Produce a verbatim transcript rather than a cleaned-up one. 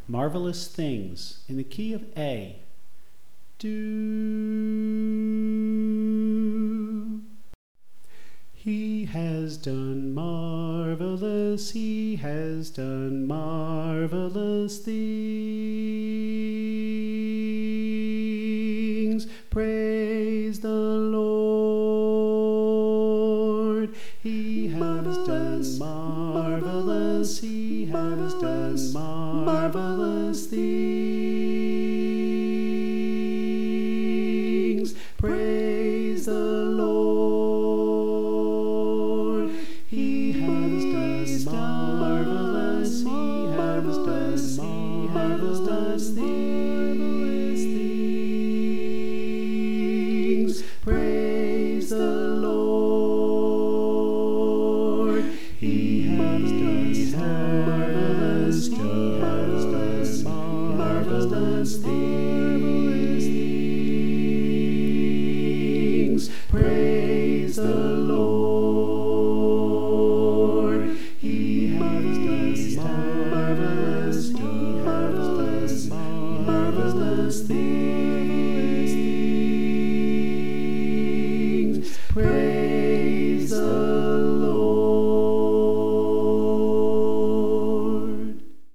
Marvelous things in the key of A. Do. He has done marvelous, he has done marvelous things. Praise the Lord. He has done marvelous, he has done marvelous things. Praise the Lord. He has done marvelous, he has done marvelous things. Praise the Lord. He has done marvelous, he has done marvelous things.